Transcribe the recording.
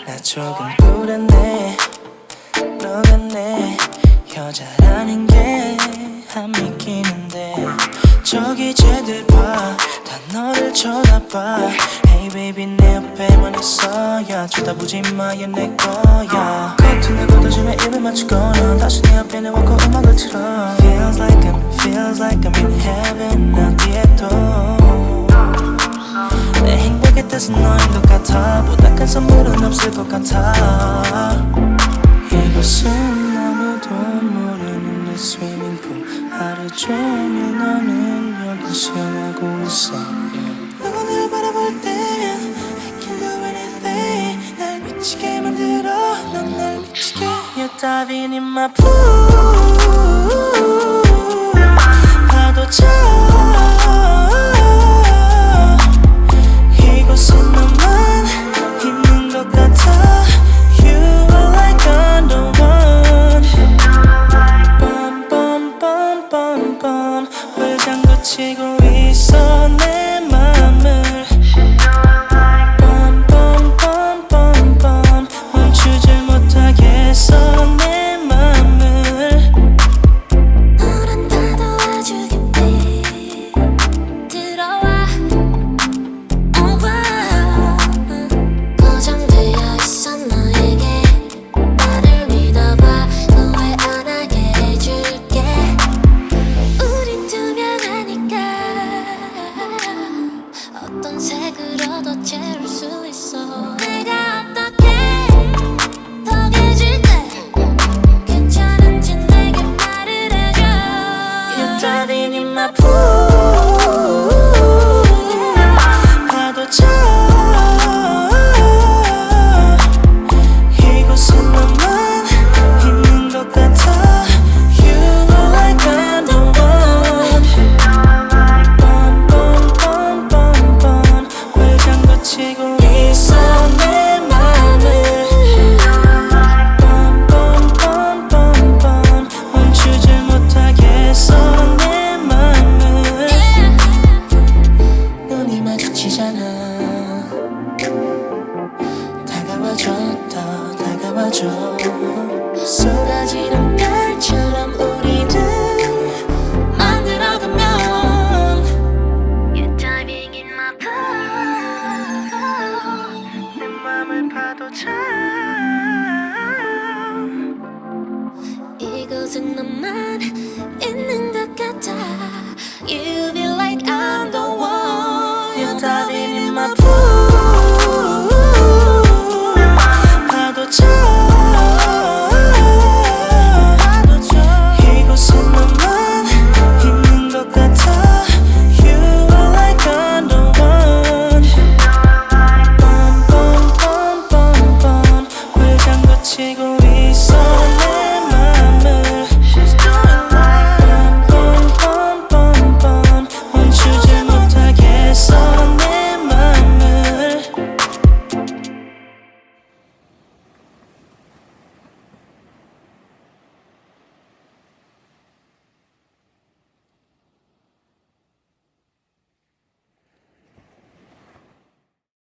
나 조금 불안해. 너가 내 여자라는 게 안 믿기는데 저기 쟤들 봐, 다 너를 쳐다봐. Hey baby 내 옆에만 있어야 쳐다보지 마, 얘 내 거야. 커튼을 걷어주며 입을 맞추거나 다시 내 옆에 내놓고 음악을 틀어. Feels like I'm in heaven 어디에도 내 행복의 뜻은 너인 것 같아. 보다 큰 선물은 없을 것 같아. 이곳은 아무도 모르는 내 스위밍풀. 하루 종일 너는 여기 수영하고 있어. 너가 날 바라볼 때면 I can do anything. 날 미치게 만들어. 넌 날 미치게. You're diving in my pool. 파도쳐 이곳은 너만 있는 것 같아. You are like I'm the one. Bum bum bum bum bum. 회장구 치고 있어 내 맘을. Bum bum bum bum bum. 멈추질 못하겠어 내 맘을. 너란 나도 아주 깊이 들어와. 고정되어 있어 너에게. 나를 믿어봐. 후회 안 하게 해줄게. 우린 투명하니까 어떤 색으로도 채울 수 있어. 내가 어떻게 더 깨질 때 괜찮은지 내게 말을 해줘. You're diving in my pool. 파도쳐 이곳은 너만 있는 것 같아. You are like I'm the one. Bum bum bum bum bum. 회장구 치고 있어 내 맘을. Bum bum bum bum bum. 멈추질 못하겠어 내 맘을. 눈이 마주치잖아. 다가와줘 더 다가와줘. 쏟아지는 별처럼 우리는 만들어가면. You're diving in my pool. 내 맘을 파도쳐 이곳은 너만